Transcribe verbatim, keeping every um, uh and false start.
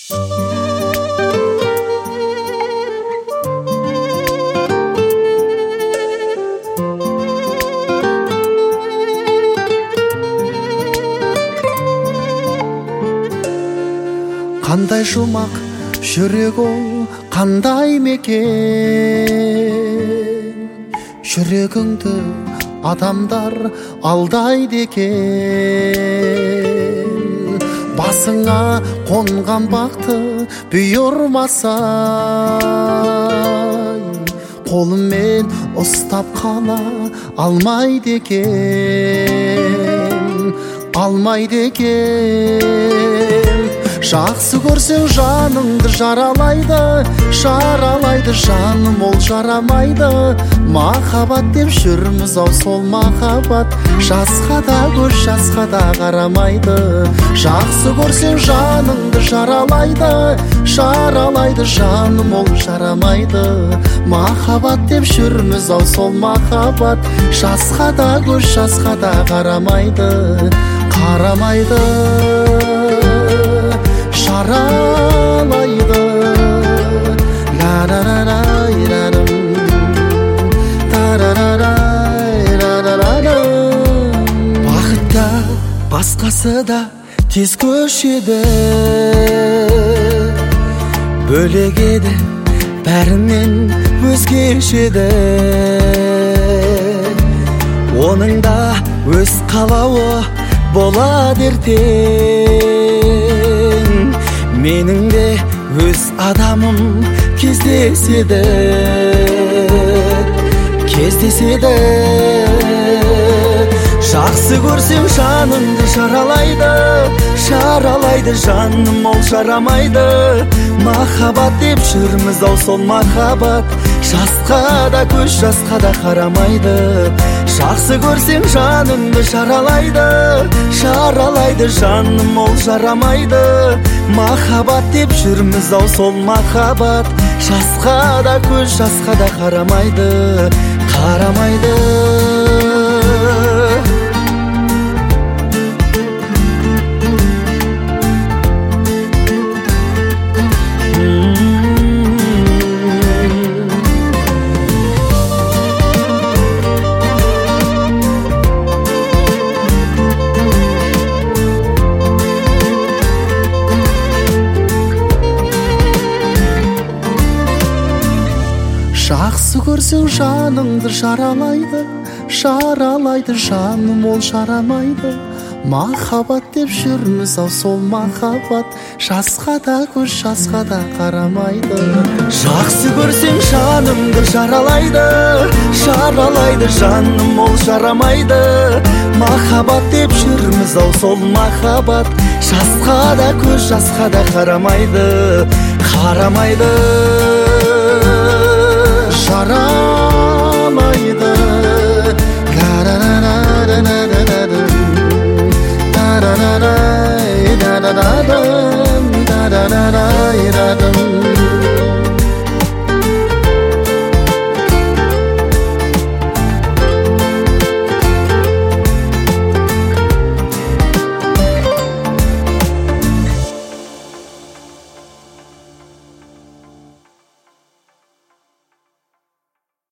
Қандай жұмақ жүрегің, қандай мекен, жүрегіңді адамдар алдайды екен. Басыңа қонған бақты бұйырмасай, қолыммен ұстап қала алмайды екен, алмайды екен. Жақсы көрсең жаныңды жаралайды, жаралайды жаным, ол жарамайды. Махаббат деп жүрміз ау, сол махаббат жасқа да көз жасқа да қарамайды. Жақсы көрсең жаныңды жаралайды, жаралайды жаным, ол жарамайды. Махаббат деп жүрміз ау, сол махаббат жасқа да көз жасқа да қарамайды, қарамайды, жаралайды. Ла-ла-ла-лай-ларым, та-ра-ра-рай-ра-ра-рам. Бақытта басқасы да тез көшеді, бөлек еді бәрінен өзгешеді. Оның да өз қалауы болады ертең, менің де өз адамым кездеседі, кездеседі. Жақсы көрсең жаныңды жаралайды, жаралайды жаным, ол жарамайды. Махаббат деп жүрміз ау, сол махаббат жасқа да көз жасқа да қарамайды. Жақсы көрсең жаныңды жаралайды, жаралайды жаным, ол жарамайды. Махаббат деп жүрміз ау, сол махаббат жасқа да көз жасқа да қарамайды, қарамайды. Жақсы көрсең жаныңды жаралайды, жаралайды жаным, ол жарамайды. Махаббат деп жүрміз ау, сол махаббат жасқа да көз жасқа да қарамайды. Жақсы көрсең жаныңды жаралайды, жаралайды жаным, ол жарамайды. Махаббат деп жүрміз ау, сол махаббат жасқа да көз жасқа да қарамайды, қарамайды. Жара